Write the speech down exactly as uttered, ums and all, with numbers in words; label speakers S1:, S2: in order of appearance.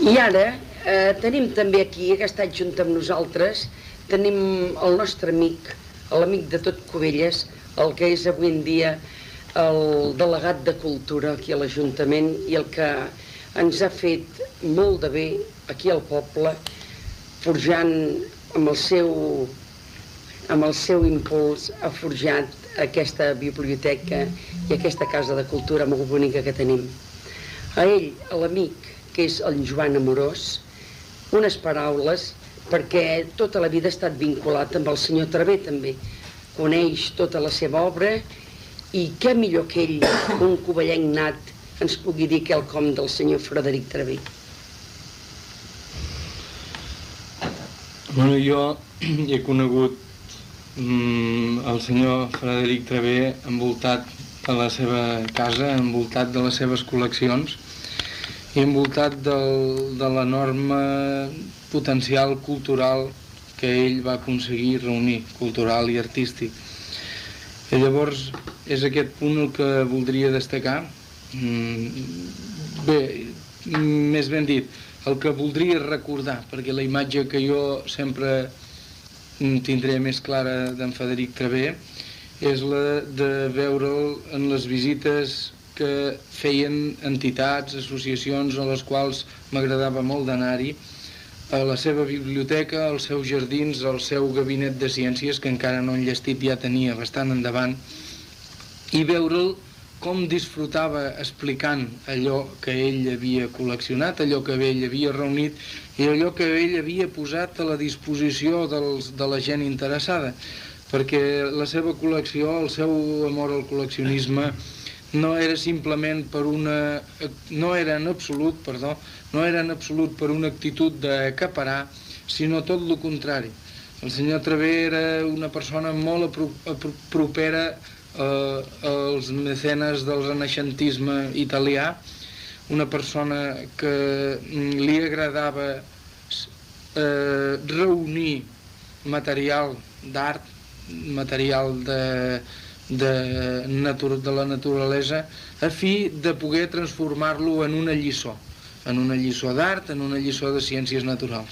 S1: I ara eh, tenim també aquí, que ha estat junt amb nosaltres, tenim el nostre amic, l'amic de tot Cubelles, el que és avui en dia el delegat de Cultura aquí a l'Ajuntament i el que ens ha fet molt de bé aquí al poble, forjant amb el seu, amb el seu impuls, ha forjat aquesta biblioteca i aquesta casa de cultura molt bonica que tenim. A ell, a l'amic, que és el Joan Amorós, unes paraules, perquè tota la vida ha estat vinculat amb el senyor Travé també. Coneix tota la seva obra i què millor que ell, un covellenc nat, ens pugui dir quelcom del senyor Frederic Travé.
S2: Bueno, jo he conegut mm, el senyor Frederic Travé envoltat de la seva casa, envoltat de les seves col·leccions i envoltat del, de l'enorme potencial cultural que ell va aconseguir reunir, cultural i artístic. I llavors és aquest punt el que voldria destacar. Bé, més ben dit, el que voldria recordar, perquè la imatge que jo sempre tindré més clara d'en Frederic Travé és la de veure'l en les visites que feien entitats, associacions a les quals m'agradava molt d'anar-hi, a la seva biblioteca, als seus jardins, al seu gabinet de ciències, que encara no enllestit ja tenia bastant endavant, i veure'l com disfrutava explicant allò que ell havia col·leccionat, allò que ell havia reunit i allò que ell havia posat a la disposició dels, de la gent interessada, perquè la seva col·lecció, el seu amor al col·leccionisme, no era simplement per una... no era en absolut, perdó, no era en absolut per una actitud d'acaparar, sinó tot el contrari. El senyor Travé era una persona molt propera eh, als mecenes del renaixentisme italià, una persona que li agradava eh, reunir material d'art, material de... De, natur, de la naturalesa a fi de poder transformar-lo en una lliçó, en una lliçó d'art, en una lliçó de ciències naturals.